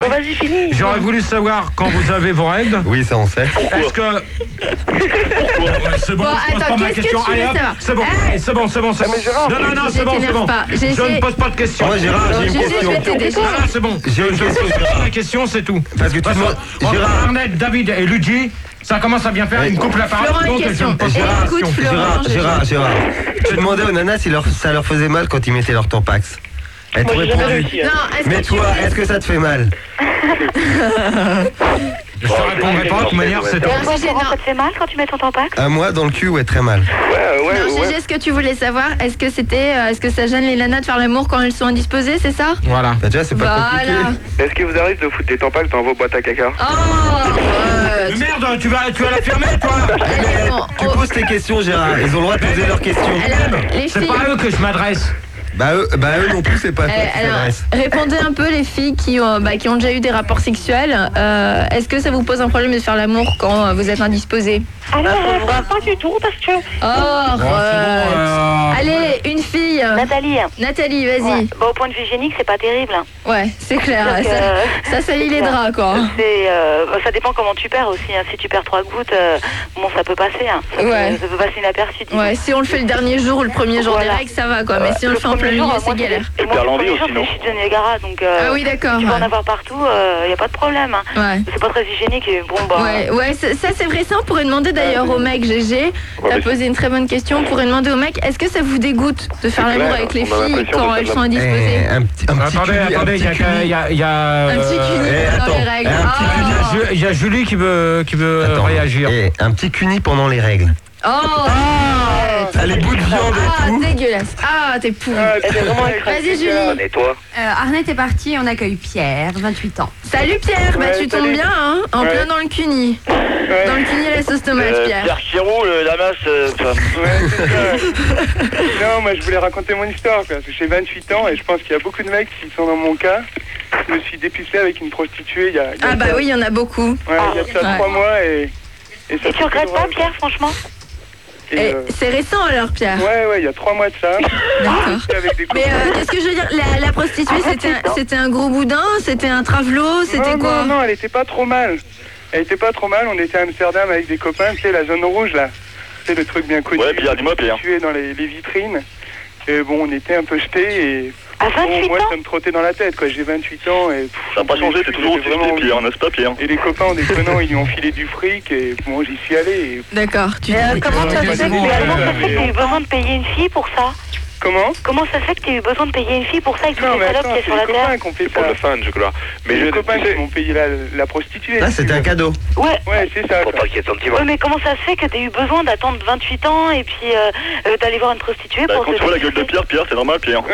Bon, vas-y, finis. J'aurais voulu savoir quand vous avez vos règles. Oui, ça on sait. Est-ce que... C'est bon, je pose pas ma question. Allez hop, c'est bon, c'est bon. Non, c'est bon. Je ne pose pas de questions. Moi, Gérard, j'ai une question. Ah, c'est bon. J'ai une question. La question, c'est tout. Parce que tu demandes... Entre Arnett, David et Luigi, ça commence à bien faire. Ils me coupent la parole. Florent, une question. Écoute, Florent. Gérard. Tu demandais aux nanas si ça leur faisait mal quand ils mettaient leur tampax. Elle te répondait. Mais toi, est-ce que ça te fait mal? Je te répondrai pas, de toute manière, c'est tout. Ça te fait mal quand tu mets ton tampax? À moi, dans le cul, ouais, très mal. Non, Gégé, ce que tu voulais savoir, est-ce que ça gêne les nanas de faire l'amour quand elles sont indisposées, c'est ça? Voilà. Bah déjà, c'est pas compliqué. Est-ce qu'il vous arrive de foutre des tampax dans vos boîtes à caca? Mais merde, tu vas la fermer, toi. Tu poses tes questions, Gérard. Ils ont le droit de poser leurs questions. C'est pas à eux que je m'adresse. Bah eux non plus, c'est pas toi qui s'adresse. Répondez un peu les filles qui ont déjà eu des rapports sexuels. Est-ce que ça vous pose un problème de faire l'amour quand vous êtes indisposé? Alors, pas du tout, parce que... Allez, une fille. Nathalie, vas-y. Ouais. Bah, au point de vue hygiénique, c'est pas terrible. Ouais, c'est clair. Ça salit les draps, quoi. Ça dépend comment tu perds aussi. Hein. Si tu perds 3 gouttes, bon, ça peut passer. Hein. Ça peut passer inaperçu. Ouais, si on le fait le dernier jour ou le premier jour des règles, ça va, quoi. Mais si on le fait en plein milieu, c'est galère. Et moi, le premier jour, c'est chez Johnny Agara, donc... ah oui, d'accord. Tu peux en avoir partout, y a pas de problème. Hein. Ouais. C'est pas très hygiénique et bon, bah... Ouais, ça c'est vrai, ça on pourrait demander d'ailleurs au mec, GG. T'as posé une très bonne question, on pourrait demander au mec, est-ce que ça vous dégoûte de faire l'amour avec les filles quand elles sont indisposées? Attendez, il y a... Un petit cuni pendant les règles. Il y a Julie qui veut réagir. Un petit cuni pendant les règles. T'as les bouts de viande et tout. Dégueulasse. T'es pourri. Vas-y, Julie. Et toi? Arnett est parti et on accueille Pierre, 28 ans. Salut Pierre, tu tombes bien, hein, en plein dans le cuni. Dans le cuni à la sauce tomate, Pierre. Pierre qui roule, la masse... Ouais, c'est ça. Non, moi je voulais raconter mon histoire, quoi, parce que j'ai 28 ans et je pense qu'il y a beaucoup de mecs qui sont dans mon cas. Je me suis dépissé avec une prostituée il y a oui, il y en a beaucoup. Ouais, il y a ça 3 mois et Et tu regrettes pas, Pierre, franchement? C'est récent alors, Pierre? Ouais, il y a 3 mois de ça. D'accord. Mais qu'est-ce que je veux dire, la prostituée, c'était un gros boudin? C'était un travelot? C'était quoi? Non, elle était pas trop mal. On était à Amsterdam avec des copains, tu sais, la zone rouge là. C'est le truc bien connu. Ouais, Pierre, dis-moi, Pierre. Situé dans les vitrines. Et bon, on était un peu jetés et... À 28 moi, ans? ça me trottait dans la tête, quoi. J'ai 28 ans et... Ça n'a pas changé, t'es toujours aussi jeté, Pierre, n'est-ce pas, Pierre? Et les copains, en déconnant, ils lui ont filé du fric et bon, j'y suis allé. Et... D'accord. Comment ça se fait que tu as eu besoin de payer une fille pour ça? Comment ça se fait que tu as eu besoin de payer une fille pour ça avec toutes les salopes qu'il y a sur la terre? C'est pour le fan, je crois. Mais j'ai des copains qui m'ont payé la prostituée. Ah, c'était un cadeau. Ouais, c'est ça. Faut pas qu'il y ait sentiment. Ouais, mais comment ça se fait que tu as eu besoin d'attendre 28 ans et puis d'aller voir une prostituée pour quand tu vois la gueule de Pierre, c'est normal, Pierre.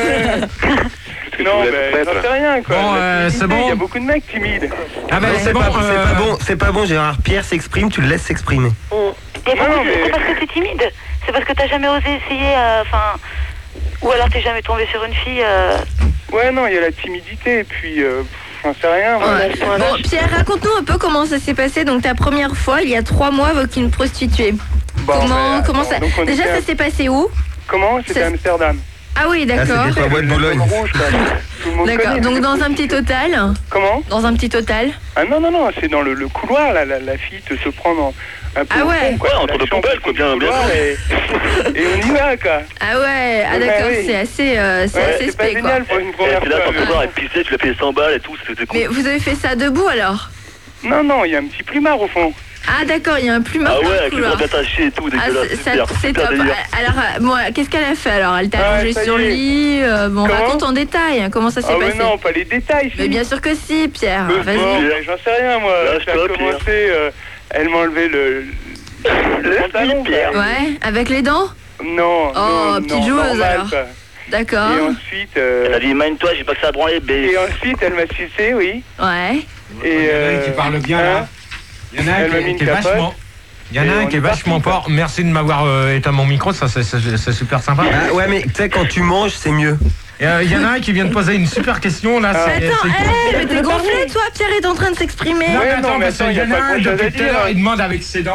Non, mais j'en sais rien, quoi. Bon, c'est bon. Il y a beaucoup de mecs timides. Ah ben c'est bon. C'est pas bon, Gérard. Pierre s'exprime, tu le laisses s'exprimer. C'est parce que t'es timide. C'est parce que t'as jamais osé essayer, ou alors t'es jamais tombé sur une fille. Ouais, non, il y a la timidité et puis j'en sais rien. Bon, Pierre, raconte-nous un peu comment ça s'est passé. Donc ta première fois, il y a 3 mois avec une prostituée. Comment ça? Déjà, ça s'est passé où? Comment? C'était à Amsterdam. Ah oui, d'accord. C'était la boîte de Boulogne. D'accord, donc dans un petit hôtel. Comment? Dans un petit hôtel. Ah non, c'est dans le couloir, là, la fille se prend un peu entre deux poubelles, quoi, bien. Et on y va, quoi. Ah ouais, d'accord, c'est assez c'est pas spé, quoi. génial pour une première fois. Là, quand tu fois. vois, elle pissait, tu l'as payé 100 balles et tout, c'était cool. Mais vous avez fait ça debout, alors? Non, il y a un petit plumard, au fond. Ah d'accord, il y a un plumard dans le avec couloir. le bras attaché et tout, dégueulasse, c'est top. Alors, qu'est-ce qu'elle a fait alors? Elle t'a allongé sur le lit. Raconte en détail, hein, comment ça s'est passé. Non, pas les détails. Mais bien sûr que si, Pierre. Vas-y. J'en sais rien, moi. Ça a commencé, elle m'a enlevé le pantalon. Ouais, avec les dents? Non. Petite joueuse alors. D'accord. Et ensuite... Elle a dit, mine-toi, j'ai pas que ça à branler, bébé. Et ensuite, elle m'a sucé, oui. Ouais. Et tu parles bien, là. Il y en a un qui est vachement fort. Merci de m'avoir éteint mon micro, ça c'est super sympa. Ah ouais, mais tu sais, quand tu manges, c'est mieux. Il y en a un qui vient de poser une super question là. Attends, mais t'es gonflé toi, Pierre est en train de s'exprimer. Non, mais attends, parce qu'il y en a un depuis tout à l'heure, il demande avec ses dents.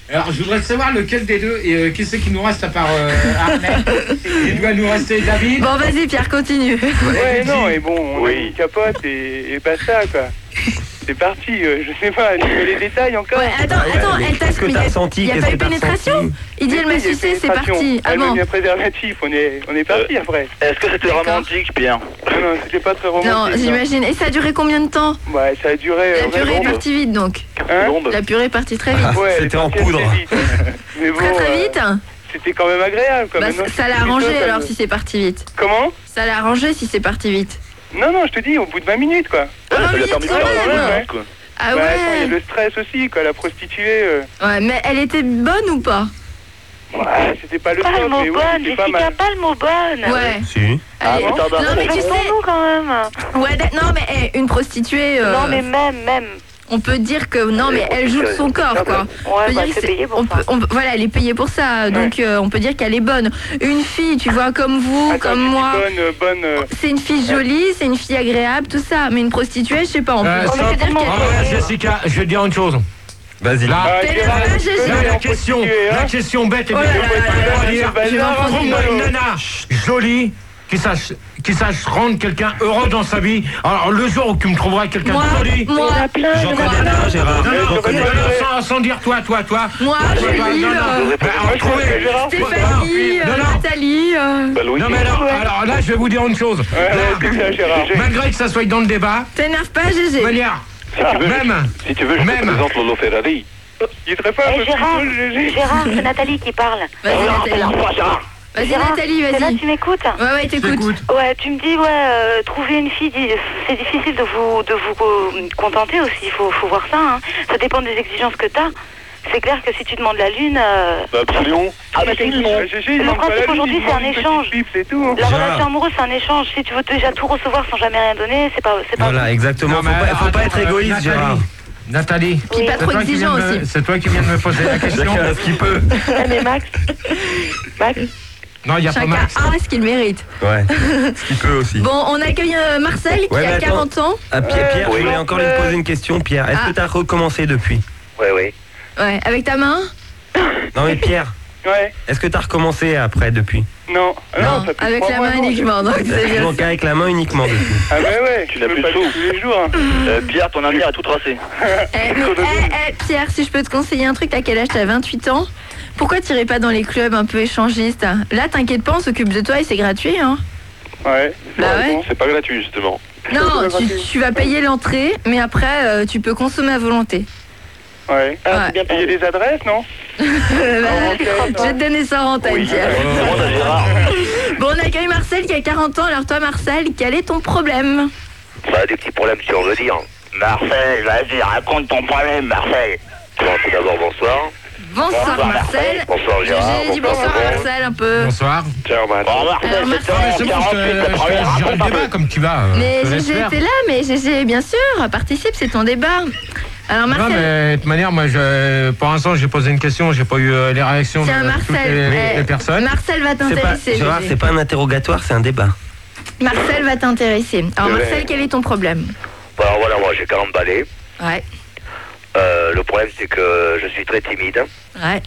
Alors, je voudrais savoir lequel des deux, et qui c'est qui nous reste à part Arnel. Il doit nous rester David. Bon, vas-y, Pierre, continue. Ouais, non, et bon, on a mis une capote et basta, quoi. C'est parti, je sais pas, tu veux les détails encore? Ouais, attends, elle t'a Qu'est-ce que t'as ressenti? Il n'y a pas eu pénétration? Il dit elle m'a sucé, c'est parti. Elle m'a mis un préservatif, on est parti après. Est-ce que c'était romantique, Pierre? Non, c'était pas très romantique. Non, j'imagine. Et ça a duré combien de temps? Ouais, ça a duré... La purée est partie vite, donc. La purée est partie très vite. Ouais, c'était en poudre. Mais bon, Très vite. C'était quand même agréable, quoi. Bah, ça l'a arrangé alors si c'est parti vite. Comment? Ça l'a arrangé si c'est parti vite. Non, je te dis, au bout de 20 minutes, quoi. 20 minutes quand même. quoi. Ah Bah, attends, il y a ouais. le stress aussi, quoi, la prostituée. Ouais, mais elle était bonne ou pas? Ouais, c'était pas le Pas top, le mot mais oui, bonne, c'était pas Jessica, mal. pas le mot bonne. Ouais. Si. Allez. bon, pardon. Non mais tu sais, nous quand même. ouais, non mais une prostituée. Non mais même. On peut dire que non mais elle joue de son corps quoi. On peut Ouais, bah, dire que c'est payé pour ça. voilà, elle est payée pour ça, donc on peut dire qu'elle est bonne. Une fille, tu vois, comme vous, Attends, comme tu dis moi. bonne. C'est une fille jolie, c'est une fille agréable, tout ça. Mais une prostituée, je sais pas. On peut Stop. dire qu'elle est. Jessica, je vais te dire une chose. Vas-y. Là, Gérard, Là, j'ai- tu là, connais la en question prostituée, hein. bête et Oh là bien là là là, dire. je vais en prendre une. Trouve-moi une nana jolie qui sache rendre quelqu'un heureux dans sa vie. Alors le jour où tu me trouveras quelqu'un de joli, Moi, J'en connais plein, Gérard. J'en connais plein. sans dire toi. moi, Julie, Stéphanie, Non, non. Nathalie. Non mais alors là je vais vous dire une chose. C'est ça, Gérard. Malgré que ça soit dans le débat, T'énerve pas, GG. de manière, Si tu veux, je te présente Lolo Ferrari. Il serait pas un peu plus Gérard, cool, Gégé? Gérard, c'est Nathalie qui parle. Vas-y, Nathalie. Vas-y, Gérard, Nathalie, c'est là, vas-y. tu m'écoutes? Ouais, t'écoutes. Ouais, tu me dis, trouver une fille, c'est difficile de vous contenter aussi, il faut voir ça, hein. Ça dépend des exigences que t'as. C'est clair que si tu demandes la lune... Absolument. Absolument. Gégé, il Le demande pas principe la lune, aujourd'hui, il c'est un demande une petite échange. pipe, c'est tout. La Gérard. relation amoureuse, c'est un échange. Si tu veux déjà tout recevoir sans jamais rien donner, c'est pas Voilà, exactement. Faut pas être égoïste, Gérard. Nathalie, Puis pas trop exigeant aussi. c'est toi qui viens de me poser la question. Chacun a ce qu'il peut. Mais Max, Non, il n'y a pas Chacun Max. a ce qu'il mérite. Ouais. Ce qu'il peut aussi. Bon, on accueille Marcel qui Ouais, a mais attends. 40 ans. Ah, Pierre, je voulais encore lui poser une question. Pierre, est-ce que t'as recommencé depuis? Oui. Ouais, avec ta main? Non mais Pierre, Ouais, est-ce que t'as recommencé après depuis? non. Non, ça fait avec 3 la mois, main non, uniquement, donc c'est bien. Donc avec la main uniquement depuis. Ah ouais, Tu n'as peux plus pas de sous. tous les jours. Hein. Pierre, ton avenir a tout tracé. Pierre, si je peux te conseiller un truc, à quel âge t'as 28 ans? Pourquoi t'irais pas dans les clubs un peu échangistes? Là, t'inquiète pas, on s'occupe de toi et c'est gratuit, hein. Ouais. Bah ouais. C'est pas gratuit, justement. Non, tu vas payer l'entrée, mais après, tu peux consommer à volonté. Ouais. Ouais. Bien payer les adresses, non? Je vais te donner ça en antenne, Pierre. Demande à Gérard. Bon, on accueille Marcel qui a 40 ans. Alors toi, Marcel, quel est ton problème? Bah, des petits problèmes, si on veut dire. Marcel, vas-y, raconte ton problème, Marcel. Bon, tout d'abord, bonsoir. Bonsoir, Marcel. Bonsoir, Gérard. J'ai dit bonsoir à Marcel un peu. Bonsoir. Tiens, Alors, Marcel, Marcel, C'est bon, je gère le débat comme tu vas. Mais je te laisse Gégé faire. était là, mais Gégé, bien sûr, participe, c'est ton débat. Alors Non, Marcel, mais de toute manière, moi, pour l'instant, j'ai posé une question, j'ai pas eu les réactions tiens de toutes Marcel, les personnes. Marcel va C'est pas, t'intéresser. Gérard, Gégé. c'est pas un interrogatoire, c'est un débat. Marcel va t'intéresser. Alors Marcel, quel est ton problème? Bon, alors voilà, moi j'ai 40 balais. Ouais, Le problème, c'est que je suis très timide. ouais.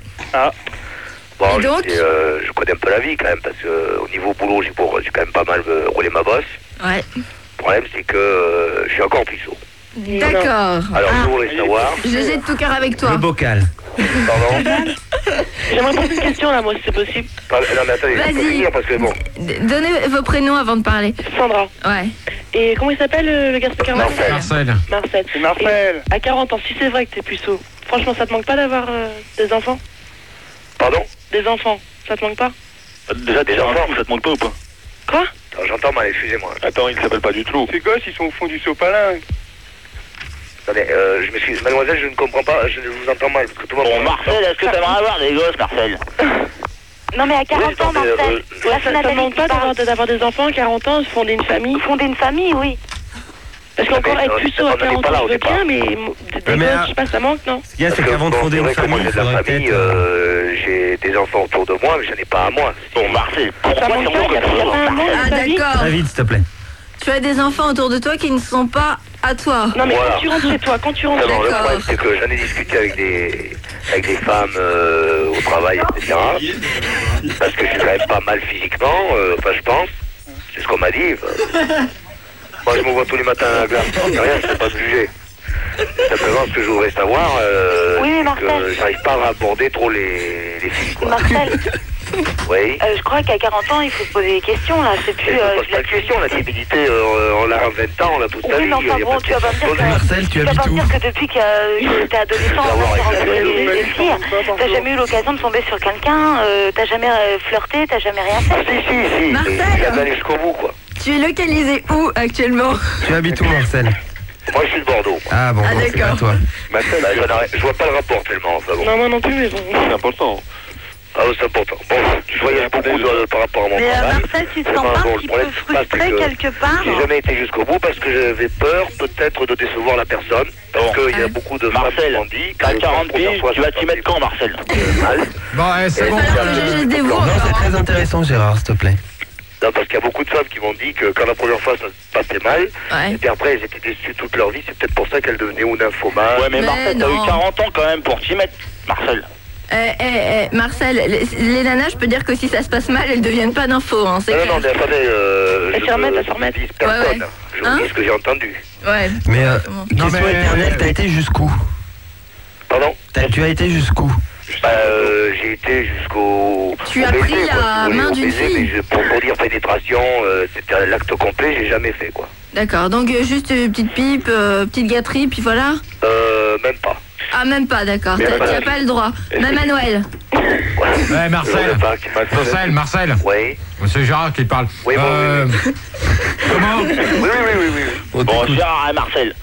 Bon, Et donc je connais un peu la vie quand même, parce que au niveau boulot, j'ai quand même pas mal roulé ma bosse. Ouais. Le problème, c'est que je suis encore puceau. D'accord. Alors, je voulais savoir. Gégé de tout cœur avec toi. Le bocal. Pardon. J'aimerais poser une question là, moi, si c'est possible. Non, mais attendez, Vas-y. faut finir, parce que bon. Donnez vos prénoms avant de parler. Sandra. Ouais. Et comment il s'appelle le garçon de 40 ans? Marcel. Marcel. C'est Marcel. À 40 ans, si c'est vrai que t'es puceau, franchement, ça te manque pas d'avoir des enfants? Pardon. Des enfants, ça te manque pas? Déjà, des enfants, ça te manque pas ou pas? Quoi? J'entends mal, excusez-moi. Attends, il ne s'appelle pas du tout. Ces gosses, ils sont au fond du sopalin. Attendez, je m'excuse. Mademoiselle, je ne comprends pas, je vous entends mal. Parce que tout le monde... Bon, Marcel, est-ce que t'aimerais avoir des gosses, Marcel? Non, mais à 40 ans, Marcel. Là, c'est Ça ne Nathalie manque qui pas parle. d'avoir des enfants à 40 ans, fonder une famille. Fonder une famille, oui. Parce qu'encore mais être puceau à on n'était 40 pas là ans, au je veux départ. bien, mais des mais gosses, je sais pas, ça manque, non? Ce qu'il y a, c'est qu'avant de fonder une famille, il j'ai de la faudrait famille, peut-être... j'ai des enfants autour de moi, mais j'en ai pas à moi. Bon, Marcel, pourquoi Ça manque pas, il y a pas un manque Ah dans ta vie. d'accord. Très vite, s'il te plaît. tu as des enfants autour de toi qui ne sont pas à toi. Non, mais Voilà. quand tu rentres chez toi, quand tu rentres Non, chez le toi. problème, c'est que j'en ai discuté avec des femmes au travail, etc. Parce que je suis quand même pas mal physiquement, enfin je pense. C'est ce qu'on m'a dit. Moi, je me vois tous les matins à la glace. Rien, c'est pas de juger. Simplement, ce que je voudrais savoir, Oui, mais c'est Marcel. que j'arrive pas à aborder trop les filles, quoi. Marcel, Oui. je crois qu'à 40 ans, il faut se poser des questions, là. C'est plus... Mais je pose pas de question, la timidité, on l'a à 20 ans, on l'a toute sa Oui, vie. mais enfin y a bon, pas de tu vas pas me dire que... Marcel, tu vas habites pas me où? dire que depuis que t'es adolescent, tu rencontres les filles, t'as jamais eu l'occasion de tomber sur quelqu'un, t'as jamais flirté, t'as jamais rien Ah, fait. si. Marcel. J'ai jamais allé jusqu'au bout, quoi. Tu es localisé où actuellement? Tu habites où, Marcel? Moi, je suis de Bordeaux. Ah bon, Ah, non, c'est d'accord. pas toi. Je vois pas le rapport tellement, enfin bon. Non, moi non plus, mais bon. C'est important. Ah, c'est important. Bon, je voyage beaucoup par rapport à mon Mais travail. Marcel, tu te Vraiment, sens pas bon, un le petit problème, peu c'est pas frustré que quelque part? J'ai jamais été jusqu'au bout parce que j'avais peur peut-être de décevoir la personne. Parce qu'il y a beaucoup de femmes qui m'ont dit que T'as 40 piges, tu vas t'y mettre quand, Marcel? Bon, c'est Il bon. va falloir que je se dévoue. Non, c'est très intéressant, Gérard, s'il te plaît. Non, parce qu'il y a beaucoup de femmes qui m'ont dit que quand la première fois ça se passait mal, Ouais. et puis après elles étaient déçues toute leur vie, c'est peut-être pour ça qu'elles devenaient ou nymphomane. Ouais, mais Mais Marcel, t'as non. eu 40 ans quand même pour t'y mettre, Marcel. Marcel, les nanas, je peux dire que si ça se passe mal, elles deviennent pas d'infos, hein, c'est Non, clair. non, mais attendez, Elle se remet, elle se remet. je ne vise personne. Ouais, ouais. Je vous Hein dis ce que j'ai entendu. Ouais. Mais Non, question mais- éternelle, t'as été jusqu'où? Pardon? Tu as été jusqu'où? J'ai été jusqu'au... Tu au as baiser, pris quoi, la si vous voulez, main au d'une baiser, fille. mais pour dire pénétration, c'était l'acte complet, j'ai jamais fait, quoi. D'accord, donc juste petite pipe, petite gâterie, puis voilà. Même pas. Ah, même pas, d'accord, Mais t'as voilà. pas le droit. Même à Noël. Ouais, Marcel. Marcel. Oui. C'est Gérard qui parle. Oui, bon, Comment Oui. Bon, Gérard et Marcel.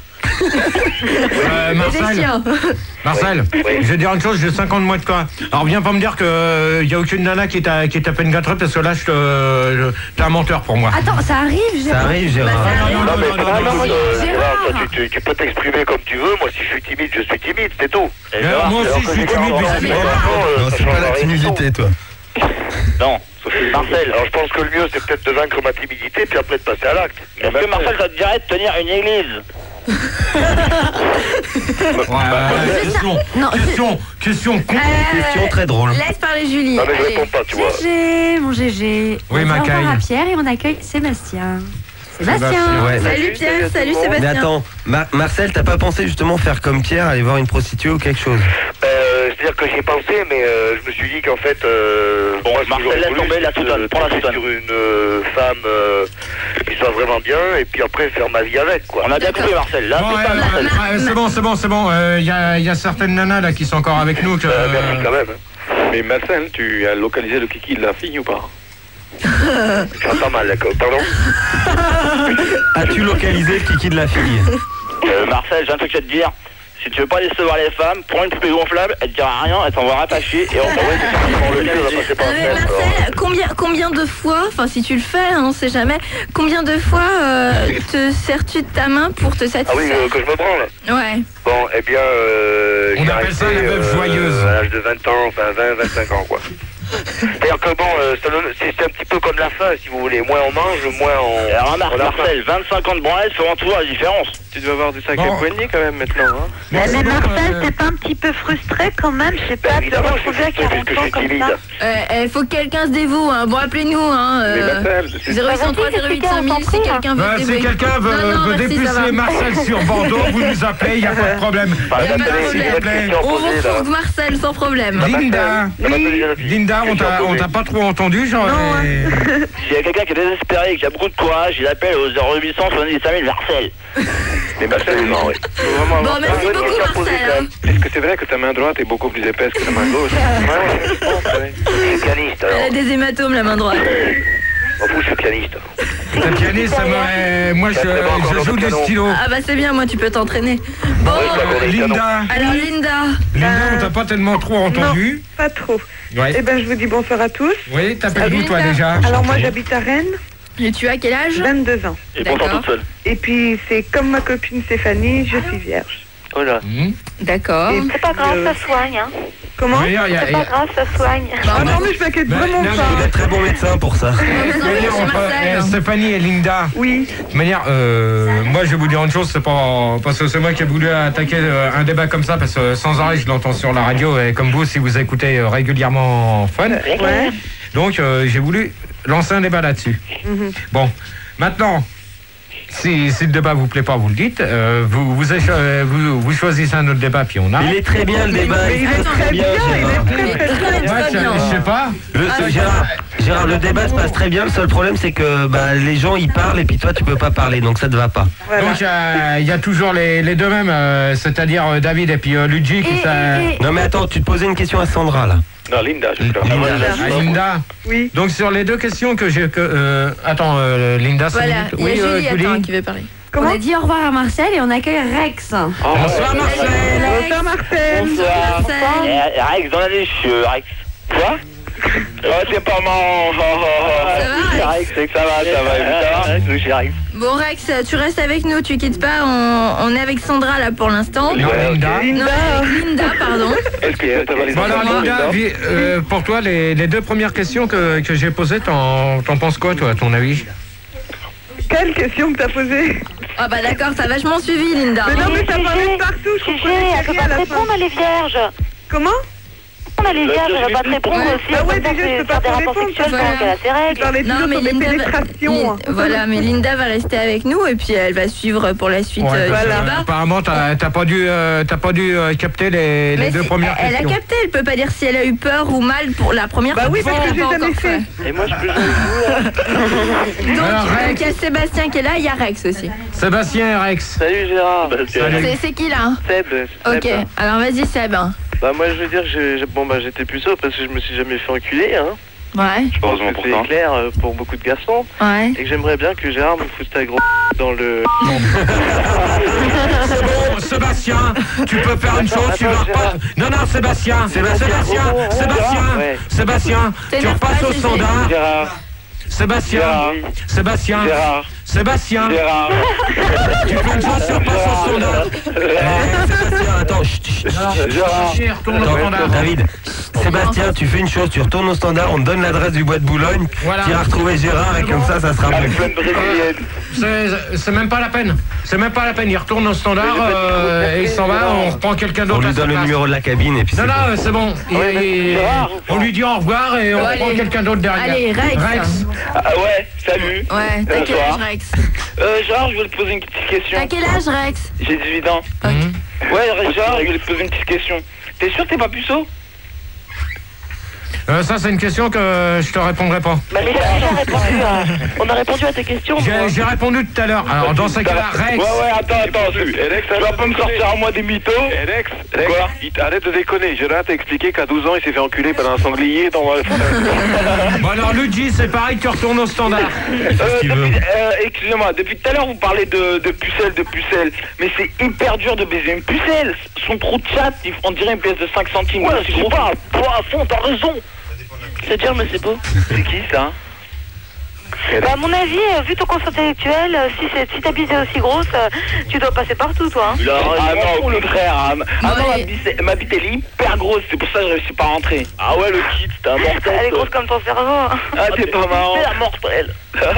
Des Marcel. chiens. Marcel, Oui. je vais dire une chose, j'ai 5 ans de moins de toi. Alors viens pas me dire qu'il n'y a aucune nana qui t'a peine gâterie parce que là, t'es un menteur pour moi. Attends, ça arrive, Ça Gérard. arrive, Gérard. Non, mais Gérard. toi, tu peux t'exprimer comme tu veux. Moi, si je suis timide, je suis timide, c'est tout. Moi aussi, je suis timide, mais Non, c'est pas la timidité, toi. Non, Marcel. Alors, je pense que le mieux, c'est peut-être de vaincre ma timidité, puis après de passer à l'acte. Est-ce que Marcel, ça te dirait de tenir une église? Question con. Question très drôle. Laisse parler Julie. Non, mais je Allez. réponds pas, tu vois. GG, mon GG. Oui, On ma va Caille. voir à Pierre et on accueille Sébastien. Sébastien. Ouais. Salut Pierre, salut Mais Sébastien. attends, Marcel, t'as pas pensé justement faire comme Pierre, aller voir une prostituée ou quelque chose? C'est-à-dire que j'y ai pensé, mais je me suis dit qu'en fait... Bon, moi, ce que Marcel, j'aurais laisse voulu, tomber la c'est soutane, prends la tomber soutane. sur une femme qui soit vraiment bien, et puis après faire ma vie avec, quoi. On a bien D'accord. compris, Marcel. Là, Bon, c'est pas Marcel. c'est bon. Il y a certaines nanas là qui sont encore avec nous. Merci quand même. Hein. Mais Marcel, tu as localisé le kiki de la fille ou pas? Je sens pas mal, d'accord. Pardon? As-tu localisé le kiki de la fille? Marcel, j'ai un truc à te dire. Si tu veux pas décevoir les femmes, prends une poupée gonflable, elle te dira rien, elle t'envoie rattacher et on t'envoie Le mieux, on va passer par Non, mais un test, Marcel, combien de fois, enfin si tu le fais, hein, on sait jamais, combien de fois te sers-tu de ta main pour te Ah oui, satisfaire? que je me branle. Ouais. Bon, eh bien, On j'ai appelle ça arrêté, la meuf joyeuse. à l'âge de 20 ans, enfin 20-25 ans, quoi. C'est-à-dire que bon, c'est un petit peu comme la faim, si vous voulez. Moins on mange, moins on... Alors remarque, on a faim. Marcel, 25 ans de branlette feront toujours la différence. Tu dois avoir du sac Bon. à poignée quand même maintenant. Hein. Mais Marcel, t'es pas un petit peu frustré quand même, je sais pas, de te Évidemment, je retrouver à suis frustré 40 puisque je ans suis comme timide. ça? Faut que quelqu'un se dévoue, hein. Bon, appelez-nous, hein. Mais Marcel, c'est 0803 08 5000 si quelqu'un veut se Si dévouer. quelqu'un Non, non, veut merci, ça dépuceler va. Marcel sur Bordeaux, vous nous appelez, il n'y a pas de problème. Y a pas de Attendez, problème. j'ai une question à On vous poser, là. fourgue Marcel sans problème. Linda, on t'a pas trop entendu, genre. S'il y a quelqu'un qui est désespéré et qui a beaucoup de courage, il appelle au 0800 70 5000 Marcel. Mais absolument, oui. Bon, merci beaucoup Marcel. Hein. Est-ce que c'est vrai que ta main droite est beaucoup plus épaisse que ta main gauche? Ouais, je pense, ouais. Je suis pianiste, Elle a alors. des hématomes la main droite. Au bout, je suis pianiste. T'es pianiste, moi je joue du stylo. Ah bah c'est bien, moi tu peux t'entraîner. Bon, Linda, alors Linda. on t'a pas tellement trop entendu. Pas trop. Ouais. Eh ben, je vous dis bonsoir à tous. Oui, t'appelles d'où toi Linda. déjà? Alors, moi, j'habite à Rennes, Et tu as quel âge? 22 ans. Et pourtant D'accord. toute seule. Et puis, c'est comme ma copine Stéphanie, je suis vierge. Voilà. D'accord. C'est pas grave, ça soigne. Hein. Comment? C'est pas grave, ça soigne. Ah non, mais je m'inquiète vraiment pas. Vous êtes très bon médecin pour ça. Stéphanie et Linda. Oui. De toute manière, moi je vais vous dire une chose, c'est pas parce que c'est moi qui ai voulu attaquer un débat comme ça, parce que sans arrêt je l'entends sur la radio, et comme vous, si vous écoutez régulièrement Fun. Ouais. Donc j'ai voulu lancer un débat là-dessus. Bon, maintenant, si le débat vous plaît pas, vous le dites. Vous choisissez un autre débat, puis on a. Il est très bien le débat. Il est très bien, il est très bien. Je sais pas. Gérard, le débat se passe très bien. Le seul problème, c'est que les gens ils parlent et puis toi tu peux pas parler, donc ça te va pas. Voilà. Donc il y a toujours les deux mêmes, c'est-à-dire David et puis Luigi qui ça. Non mais attends, tu te posais une question à Sandra là. Non, Linda, je Linda. Oui. Donc sur les deux questions que j'ai... attends, Linda, ça Voilà, il y a Julie qui veut parler. Comment? On a dit au revoir à Marcel et on accueille Rex. Bonsoir Marcel. Bonsoir Marcel. Bonsoir. Rex dans la lèche, Rex. Quoi? C'est pas marrant. Ça va, Rex, c'est que ça va. Rex. Bon Rex, tu restes avec nous, tu quittes pas, on est avec Sandra là pour l'instant. Non, Linda. Non, avec Linda, pardon. Bon alors Linda, pour toi, les deux premières questions que j'ai posées, t'en penses quoi toi, à ton avis? Quelle question que t'as posée? Ah bah d'accord, t'as vachement suivi Linda. Mais non, mais ça parlait de partout, je comprenais Elle peut rien à pas la te fin. répondre, elle est vierge. Comment? Elle est vierge, elle va pas te répondre aussi. Bah ouais, déjà, je peux pas des te rapports répondre, sexuels parce pendant qu'elle a ses règles. Tu parlais toujours sur des pénétrations. Voilà, mais Linda va rester avec nous et puis elle va suivre pour la suite du débat. Apparemment, t'as pas dû capter les deux premières elle questions. a capté, elle peut pas dire si elle a eu peur ou mal pour la première fois. Bah oui, parce que j'ai pas jamais encore fait. Et moi, je peux jouer Donc, Alors, Rex. il y a Sébastien qui est là, il y a Rex aussi. Sébastien et Rex. Salut Gérard. C'est qui là? Seb. Ok, alors vas-y Seb. Bah moi je veux dire que j'étais puceau parce que je me suis jamais fait enculer hein. Ouais. Je pense que c'est clair pour beaucoup de garçons. Ouais. Et que j'aimerais bien que Gérard me foute ta grosse dans le... C'est bon, Sébastien, tu peux faire une chose, tu vas pas... Non, Sébastien, tu repasses au standard. Gérard. Sébastien, Gérard. tu fais une chose, tu repasses au standard. Sébastien, attends, Attends, David, Sébastien, tu fais une chose, tu retournes au standard, on te donne l'adresse du bois de Boulogne, Voilà. tu iras retrouver Gérard et comme ça sera Avec mieux. plein de brésiliennes. C'est même pas la peine. Il retourne au standard et il s'en va, on reprend quelqu'un d'autre. On lui donne le numéro de la cabine et puis Non, c'est bon. On lui dit au revoir et on reprend quelqu'un d'autre derrière. Allez, Rex. Ah ouais, salut. Ouais, t'as quel âge Rex? Gérard, je voulais te poser une petite question. T'as quel âge Rex? J'ai 18 ans. Ouais, Gérard, je voulais te poser une petite question. T'es sûr que t'es pas puceau? Ça, c'est une question que je te répondrai pas. Bah mais on a répondu à tes questions. J'ai répondu tout à l'heure. Alors, dans ce cas-là, Rex... Ouais, attends. Tu vas pas me sortir à moi des mythos? Rex, quoi? Arrête de déconner. Gérard t'a expliqué qu'à 12 ans, il s'est fait enculer par un sanglier dans... Bon alors, Luigi, c'est pareil, tu retournes au standard. Excusez-moi, depuis tout à l'heure, vous parlez de pucelle. Mais c'est hyper dur de baiser une pucelle. Son trou de chat, on dirait une pièce de 5 centimes. Ouais, c'est trop pas. Toi, à fond, t'as raison. C'est dur mais c'est beau. C'est qui ça? Bah à mon avis, vu ton conscience intellectuel, si ta bise est aussi grosse, tu dois passer partout toi. Hein. Ah non, au contraire. Ma bite elle est hyper grosse, c'est pour ça que je réussis pas à rentrer. Ah ouais, le kit, t'es un mortel. Elle est grosse comme ton cerveau. Ah, t'es pas marrant. C'est la mortelle.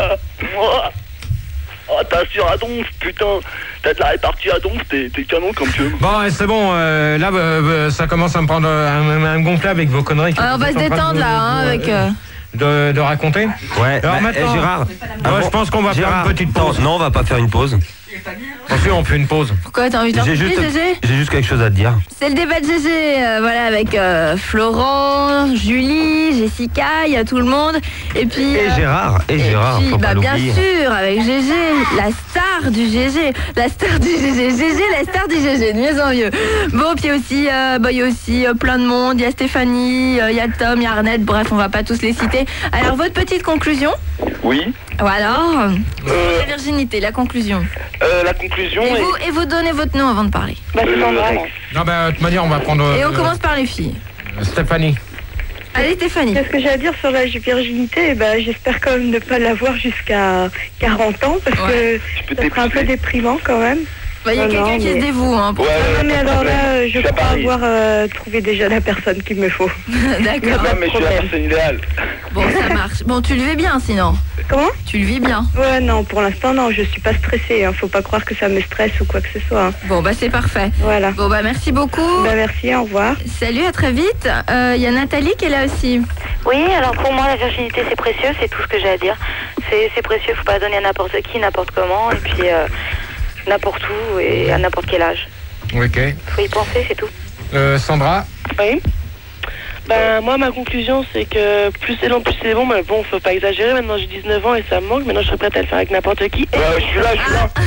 Oh, t'assures à donf, putain. T'as de la répartie à donf, t'es canon comme tu veux. Bon, c'est bon, là, ça commence à me prendre un gonfler avec vos conneries. On va se détendre là, hein, avec... De raconter. Ouais, alors maintenant, Gérard, je pense qu'on va faire une petite pause. Non, on va pas faire une pause. Ensuite, on fait une pause. Pourquoi t'as envie de faire J'ai pipi, Gégé juste quelque chose à te dire. C'est le débat de Gégé, voilà, avec Florent, Julie, Jessica, il y a tout le monde. Et puis... Et Gérard, faut pas bien l'oublier. sûr, avec Gégé, la star du Gégé. La star du Gégé. Gégé, la star du Gégé, de mieux en mieux. Bon, puis aussi, il y a aussi plein de monde. Il y a Stéphanie, il y a Tom, il y a Arnett. Bref, on va pas tous les citer. Alors, votre petite conclusion? Oui. Voilà. La virginité, la conclusion. La conclusion Et vous donnez votre nom avant de parler. Bah c'est Sandra. Non, bah, de toute manière, on va prendre... Et on commence par les filles. Stéphanie. Allez, Stéphanie. Qu'est-ce que j'ai à dire sur la virginité? J'espère quand même ne pas l'avoir jusqu'à 40 ans, parce que ça sera un peu déprimant quand même. Il y a quelqu'un qui se dévoue. Hein, pour non, mais alors là, je crois avoir trouvé déjà la personne qu'il me faut. D'accord. Non, mais je suis la personne idéale. Bon, ça marche. Bon, tu le vis bien sinon. Comment? Tu le vis bien. Ouais, non, pour l'instant, non, je suis pas stressée. Faut pas croire que ça me stresse ou quoi que ce soit. Hein. Bon, c'est parfait. Voilà. Bon, merci beaucoup. Merci, au revoir. Salut, à très vite. Il y a Nathalie qui est là aussi. Oui, alors pour moi, la virginité, c'est précieux, c'est tout ce que j'ai à dire. C'est précieux, faut pas la donner à n'importe qui, n'importe comment, et puis n'importe où et à n'importe quel âge. Ok. Faut y penser, c'est tout. Sandra? Oui. Moi, ma conclusion, c'est que plus c'est long, plus c'est bon. Mais bon, faut pas exagérer. Maintenant, j'ai 19 ans et ça me manque. Maintenant, je serais prête à le faire avec n'importe qui. Je suis là.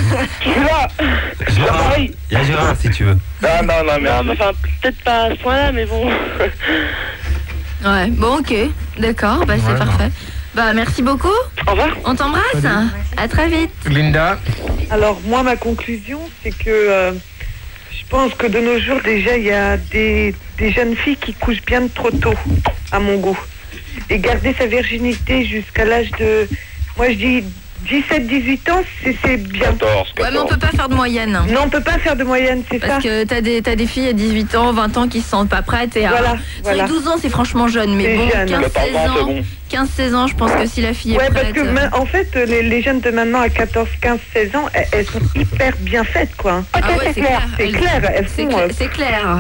Gérard, il y a Gérard si tu veux. Non, mais enfin, peut-être pas à ce point-là, mais bon. Ouais, bon, ok. D'accord, c'est parfait. Merci beaucoup. Au revoir. On t'embrasse. À très vite. Linda? Alors, moi, ma conclusion, c'est que je pense que de nos jours, déjà, il y a des jeunes filles qui couchent bien trop tôt, à mon goût. Et garder sa virginité jusqu'à l'âge de... Moi, je dis 17-18 ans, c'est bien. 14. Ouais, mais on peut pas faire de moyenne. Non, on peut pas faire de moyenne, c'est ça. Parce que t'as des filles à 18 ans, 20 ans qui se sentent pas prêtes. Et voilà. 12 ans, c'est franchement jeune. Mais bon, 15-16 ans, je pense que si la fille est prête... parce que en fait, les jeunes de maintenant à 14, 15, 16 ans, elles sont hyper bien faites, quoi. Ah ouais, c'est clair. C'est clair. C'est clair.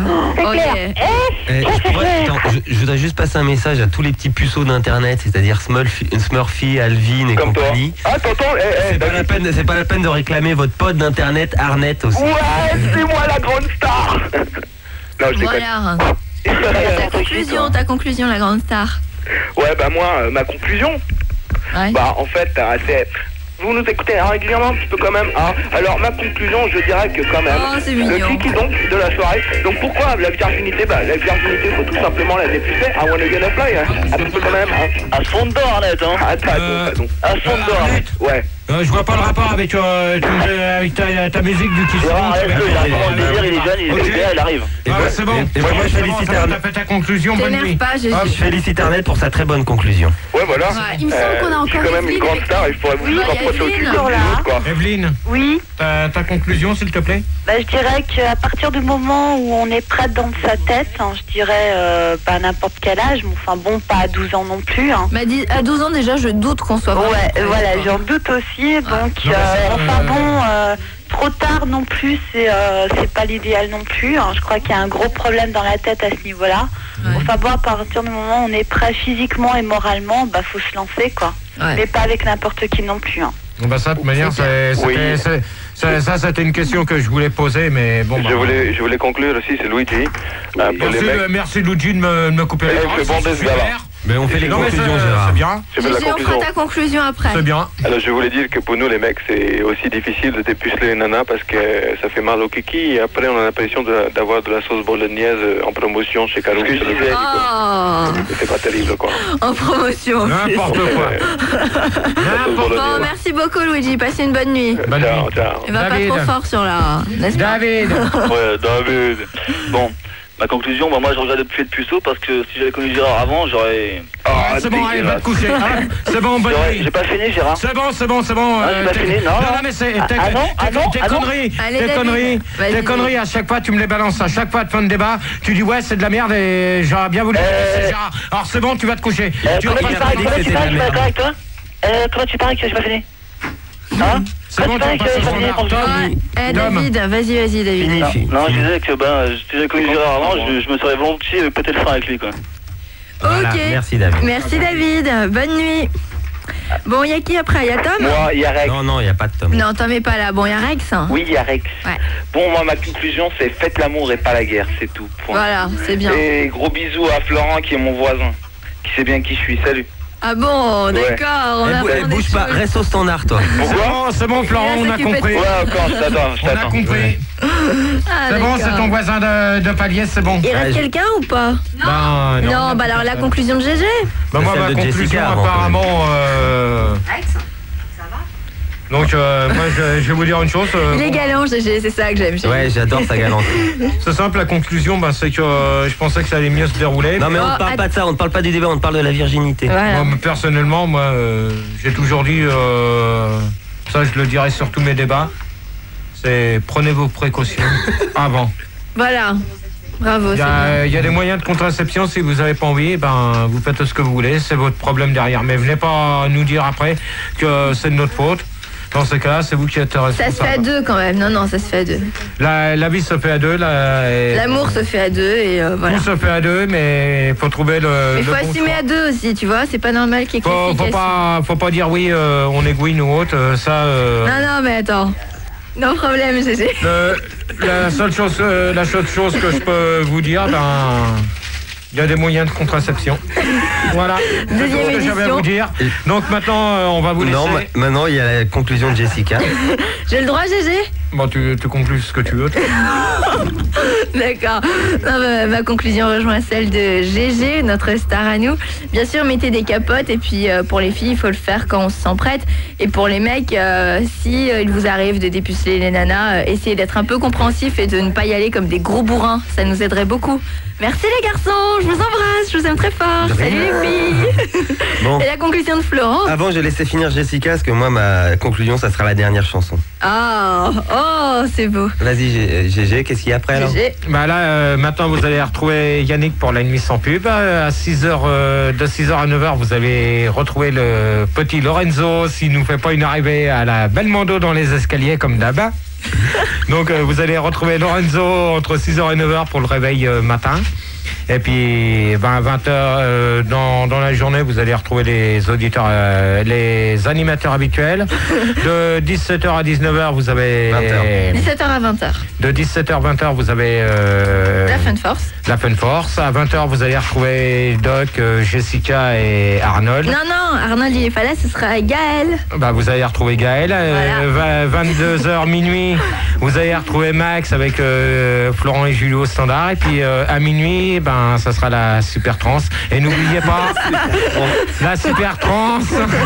Je voudrais juste passer un message à tous les petits puceaux d'Internet, c'est-à-dire Smurfy, Alvin et compagnie. C'est pas la peine de réclamer votre pote d'Internet, Arnett aussi. Ouais, c'est moi la grande star. Non, je voilà. Ta conclusion, la grande star. Ouais, moi, ma conclusion, en fait, c'est... Vous nous écoutez régulièrement un petit peu quand même, hein. Alors ma conclusion, je dirais que quand même, le kiki donc de la soirée. Donc pourquoi la virginité? La virginité, faut tout simplement la dépucer. I wanna get a play, hein. Un petit peu quand même, hein. À fond d'or, Arnett, hein. Pardon. À fond d'or, Arnett. Ouais. Je vois pas le rapport avec ta musique du Kiss. Il est jeune, il arrive. C'est bon. Et moi, je félicite Arnett. T'as fait ta conclusion, bonne nuit. Je félicite Arnett pour sa très bonne conclusion. Ouais, voilà. Il me semble qu'on a encore quand même une grande star, il faudrait vous rapprocher au cul comme les autres, quoi. Evelyne? Oui. Ta conclusion, s'il te plaît? Je dirais qu'à partir du moment où on est prête dans sa tête, je dirais pas à n'importe quel âge, mais enfin bon, pas à 12 ans non plus. Hein. À 12 ans déjà, je doute qu'on soit vraiment prête. Voilà, j'en doute aussi. Donc, trop tard non plus, c'est pas l'idéal non plus. Hein. Je crois qu'il y a un gros problème dans la tête à ce niveau-là. Enfin bon, à partir du moment où on est prêt physiquement et moralement, faut se lancer, quoi. Ouais. Mais pas avec n'importe qui non plus. Hein. Ça, de toute manière, ça, c'était une question que je voulais poser, mais bon... Je voulais conclure aussi, c'est Luigi. Merci Luigi de me couper les c'est bon, ce gars-là. Mais on fait les conclusions, Gérard. C'est bien. On fera ta conclusion après. C'est bien. Alors je voulais dire que pour nous les mecs c'est aussi difficile de dépuceler les nanas parce que ça fait mal au kiki et après on a l'impression d'avoir de la sauce bolognaise en promotion chez Carrefour. C'est pas terrible quoi. En promotion. N'importe quoi. Bon, merci beaucoup Luigi, passez une bonne nuit. Ciao. Il va pas trop fort sur la... David. Ouais, David. Bon. Ma conclusion, moi je regrette de plus être puceau parce que si j'avais connu Gérard avant, j'aurais... c'est bon, allez, va te coucher. C'est bon, bonne nuit. J'ai pas fini, Gérard. C'est bon. J'ai pas fini, non. Non, mais c'est... Tes conneries, à chaque fois, tu me les balances. À chaque fois, de fin de débat, tu dis ouais, c'est de la merde et j'aurais bien voulu... Gérard. Alors c'est bon, tu vas te coucher. Comment tu parles que je suis pas d'accord avec toi? Comment tu parles que j'ai pas fini? C'est bon, tu passes David, vas-y, David. Non, je disais que si j'avais connu Gérard avant, je me serais volontiers pété le frein avec lui, quoi. Ok. Merci, David. Merci, David. Bonne nuit. Bon, il y a qui après? Il y a Tom? Moi, il y a Rex. Non, il n'y a pas de Tom. Non, Tom est pas là. Bon, il y a Rex. Oui, il y a Rex. Ouais. Bon, moi, ma conclusion, c'est faites l'amour et pas la guerre, c'est tout. Point. Voilà, c'est bien. Et gros bisous à Florent, qui est mon voisin, qui sait bien qui je suis. Salut. Ah bon, d'accord. Bouge pas, reste au standard, toi. Pourquoi? C'est bon, Florent, on a compris. Ouais, encore, je t'attends. On a compris. C'est bon, c'est ton voisin de palier, c'est bon. Il reste quelqu'un ou pas? Non, alors la conclusion de GG. Moi, ma conclusion, apparemment... Donc, moi, je vais vous dire une chose. Il est galant, GG, c'est ça que j'aime. Ouais, j'adore sa galanterie. C'est simple, la conclusion, c'est que je pensais que ça allait mieux se dérouler. Non, mais on ne parle pas de ça, on ne parle pas du débat, on parle de la virginité. Voilà. Moi, personnellement, j'ai toujours dit, ça je le dirai sur tous mes débats, c'est prenez vos précautions avant. Voilà. Bravo. Il y a des moyens de contraception. Si vous n'avez pas envie, ben, vous faites ce que vous voulez. C'est votre problème derrière. Mais venez pas nous dire après que c'est de notre faute. Dans ce cas-là, c'est vous qui êtes responsable. Ça se fait à deux quand même. Non, ça se fait à deux. La vie se fait à deux. L'amour se fait à deux et voilà. L'amour se fait à deux, mais il faut trouver le. Mais il faut assumer à deux aussi, tu vois. C'est pas normal qu'il y ait faut pas dire oui, on est Gwyn ou autre. Non, mais attends. Non problème, GG. La seule chose que je peux vous dire, il y a des moyens de contraception. Voilà. Deuxième édition. J'avais à vous dire. Donc maintenant, on va vous laisser. Non, maintenant il y a la conclusion de Jessica. J'ai le droit, GG? Bon, tu conclus ce que tu veux. D'accord. Ma conclusion rejoint celle de GG, notre star à nous. Bien sûr, mettez des capotes et puis pour les filles, il faut le faire quand on se sent prête. Et pour les mecs, si il vous arrive de dépuceler les nanas, essayez d'être un peu compréhensif et de ne pas y aller comme des gros bourrins. Ça nous aiderait beaucoup. Merci les garçons, je vous embrasse, je vous aime très fort. Salut les filles. Bon. Et la conclusion de Florent? Avant, je laissais finir Jessica, parce que moi, ma conclusion, ça sera la dernière chanson. Oh, c'est beau. Vas-y, GG, qu'est-ce qu'il y a après alors? Bah là, maintenant, vous allez retrouver Yannick pour la nuit sans pub. À 6h, de 6h à 9h, vous allez retrouver le petit Lorenzo s'il nous fait pas une arrivée à la Belmondo dans les escaliers comme d'hab. Donc vous allez retrouver Lorenzo entre 6h et 9h pour le réveil matin. Et puis 20h dans la journée, vous allez retrouver les auditeurs, les animateurs habituels. De 17h à 19h, vous avez 17h à 20h. De 17h à 20h, vous avez la Fun Force. La Fun Force. À 20h, vous allez retrouver Doc, Jessica et Arnold. Non, Arnold il est pas là, ce sera Gaël. Bah vous allez retrouver Gaël. Voilà. 22h minuit, vous allez retrouver Max avec Florent et Julio au standard. Et puis à minuit, ça sera la Super Trans. Et n'oubliez pas, la Super Trans.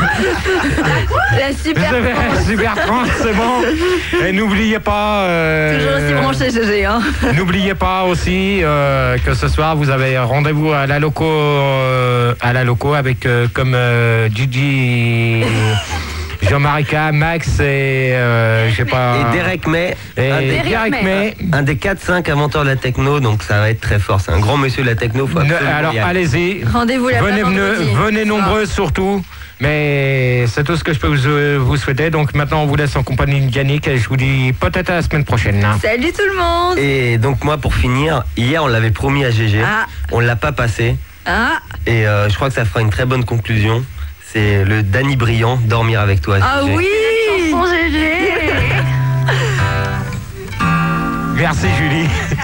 La Super Trans, c'est bon. Et n'oubliez pas. Toujours aussi branché, GG. Hein. N'oubliez pas aussi que ce soir, vous avez rendez-vous à la Loco, avec comme Gigi. Jean-Marie K, Max et je sais pas. Et Derek May. Derek May. Un des 4-5 inventeurs de la techno, donc ça va être très fort. C'est un grand monsieur de la techno. Alors allez-y. Rendez-vous là. Venez nombreux surtout. Mais c'est tout ce que je peux vous souhaiter. Donc maintenant on vous laisse en compagnie de Yannick et je vous dis peut-être à la semaine prochaine. Salut tout le monde. Et donc moi pour finir, hier on l'avait promis à GG. On l'a pas passé. Et je crois que ça fera une très bonne conclusion. C'est le Danny Briand, Dormir avec toi. GG. Oui, chanson GG. Merci Julie.